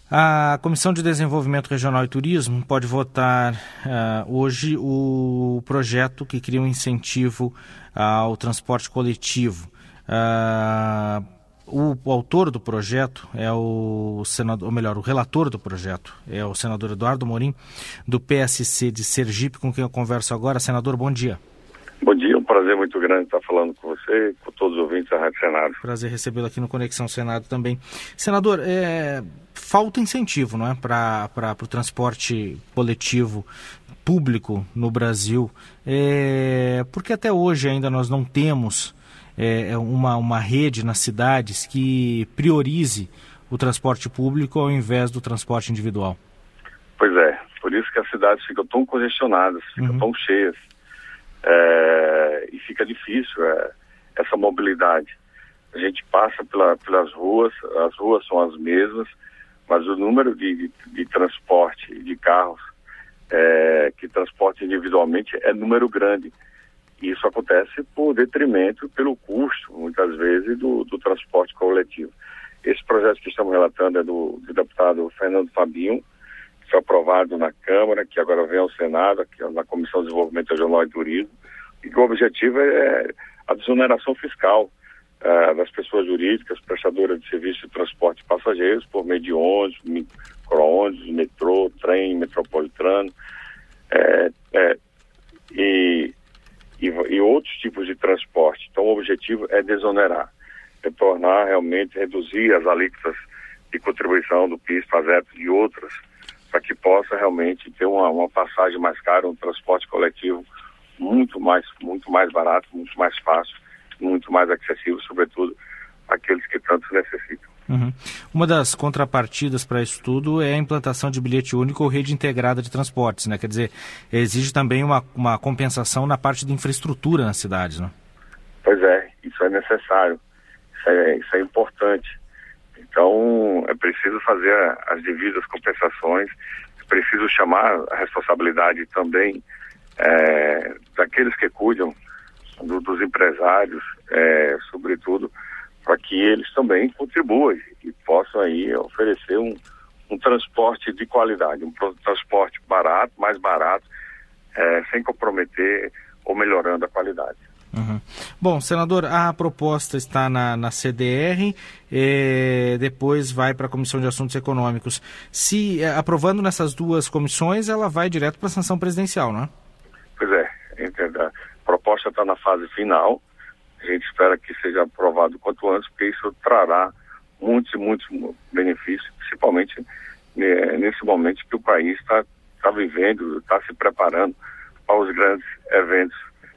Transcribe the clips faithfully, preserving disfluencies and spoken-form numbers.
A Comissão de Desenvolvimento Regional e Turismo pode votar uh, hoje o projeto que cria um incentivo ao transporte coletivo. Uh, o, o autor do projeto é o senador, ou melhor, o relator do projeto é o senador Eduardo Amorim, do P S C de Sergipe, com quem eu converso agora. Senador, bom dia. Bom dia, um prazer muito grande estar falando com você, com todos os ouvintes da Rádio Senado. Prazer recebê-lo aqui no Conexão Senado também. Senador, é, falta incentivo, não é, para o transporte coletivo público no Brasil, é, porque até hoje ainda nós não temos é, uma, uma rede nas cidades que priorize o transporte público ao invés do transporte individual. Pois é, por isso que as cidades ficam tão congestionadas, ficam uhum. tão cheias. É, e fica difícil é, essa mobilidade. A gente passa pela, pelas ruas, as ruas são as mesmas, mas o número de, de, de transporte de carros é, que transportam individualmente é número grande. E isso acontece por detrimento, pelo custo, muitas vezes, do, do transporte coletivo. Esse projeto que estamos relatando é do, do deputado Fernando Fabinho, que foi aprovado na Câmara, que agora vem ao Senado, aqui na Comissão de Desenvolvimento Regional e Turismo, e que o objetivo é a desoneração fiscal uh, das pessoas jurídicas prestadoras de serviço de transporte de passageiros por meio de ônibus, micro-ônibus, metrô, trem, metropolitano, é, é, e, e, e outros tipos de transporte. Então o objetivo é desonerar, é tornar realmente, reduzir as alíquotas de contribuição do P I S, PASEP e outras, para que possa realmente ter uma, uma passagem mais cara, um transporte coletivo muito mais, muito mais barato, muito mais fácil, muito mais acessível, sobretudo aqueles que tanto necessitam. Uhum. Uma das contrapartidas para isso tudo é a implantação de bilhete único ou rede integrada de transportes, né? Quer dizer, exige também uma, uma compensação na parte de infraestrutura nas cidades, né? Pois é, isso é necessário, isso é, isso é importante. Então, é preciso fazer as devidas compensações, é preciso chamar a responsabilidade também é, daqueles que cuidam do, dos empresários, é, sobretudo, para que eles também contribuam e possam aí oferecer um, um transporte de qualidade, um transporte barato, mais barato, é, sem comprometer ou melhorando a qualidade. Uhum. Bom, senador, a proposta está na, na C D R, eh, depois vai para a Comissão de Assuntos Econômicos. Se eh, aprovando nessas duas comissões, ela vai direto para a sanção presidencial, não é? Pois é, entenda. A proposta está na fase final, a gente espera que seja aprovado o quanto antes, porque isso trará muitos e muitos benefícios, principalmente né, nesse momento que o país está tá vivendo, está se preparando para os grandes eventos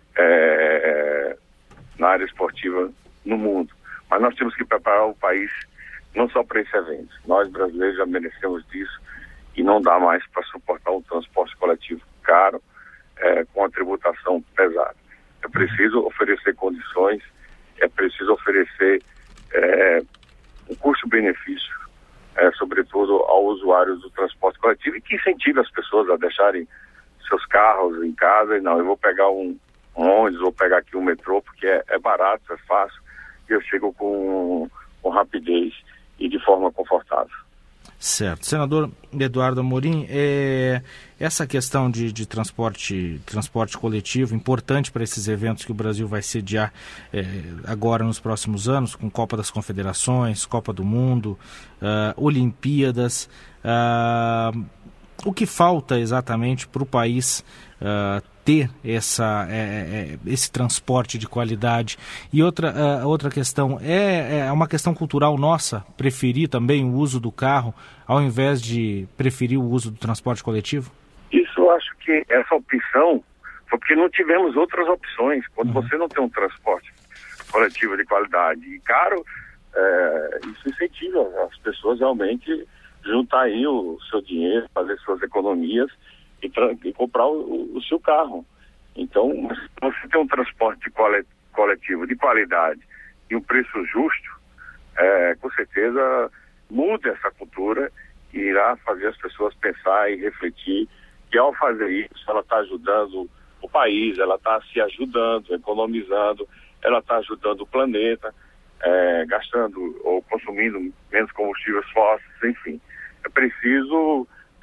É, na área esportiva no mundo. Mas nós temos que preparar o país não só para esse evento. Nós brasileiros já merecemos disso e não dá mais para suportar um transporte coletivo caro, é, com a tributação pesada. É preciso oferecer condições, é preciso oferecer é, um custo-benefício, é, sobretudo ao usuário do transporte coletivo, e que incentive as pessoas a deixarem seus carros em casa e não, eu vou pegar um um ônibus, vou pegar aqui um metrô, porque é, é barato, é fácil, e eu chego com, com rapidez e de forma confortável. Certo. Senador Eduardo Amorim, é, essa questão de, de transporte, transporte coletivo, importante para esses eventos que o Brasil vai sediar é, agora nos próximos anos, com Copa das Confederações, Copa do Mundo, uh, Olimpíadas, uh, o que falta exatamente para o país uh, ter essa, é, é, esse transporte de qualidade? E outra, uh, outra questão, é, é uma questão cultural nossa preferir também o uso do carro ao invés de preferir o uso do transporte coletivo? Isso, eu acho que essa opção foi porque não tivemos outras opções. Quando uhum. você não tem um transporte coletivo de qualidade e caro, é, isso incentiva as pessoas realmente juntar aí o seu dinheiro, fazer suas economias e, tra- e comprar o, o seu carro. Então, se você tem um transporte coletivo de qualidade e um preço justo, é, com certeza muda essa cultura e irá fazer as pessoas pensar e refletir que ao fazer isso, ela está ajudando o país, ela está se ajudando, economizando, ela está ajudando o planeta, é, gastando ou consumindo menos combustíveis fósseis, enfim. É preciso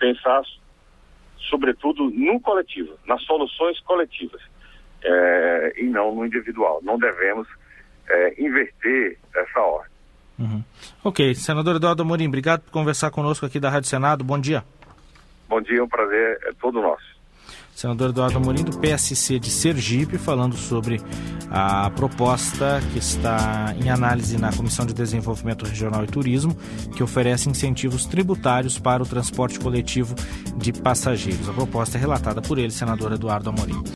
pensar, sobretudo, no coletivo, nas soluções coletivas, é, e não no individual. Não devemos é, inverter essa ordem. Uhum. Ok, senador Eduardo Amorim, obrigado por conversar conosco aqui da Rádio Senado. Bom dia. Bom dia, é um prazer, é todo nosso. Senador Eduardo Amorim, do P S C de Sergipe, falando sobre a proposta que está em análise na Comissão de Desenvolvimento Regional e Turismo, que oferece incentivos tributários para o transporte coletivo de passageiros. A proposta é relatada por ele, senador Eduardo Amorim.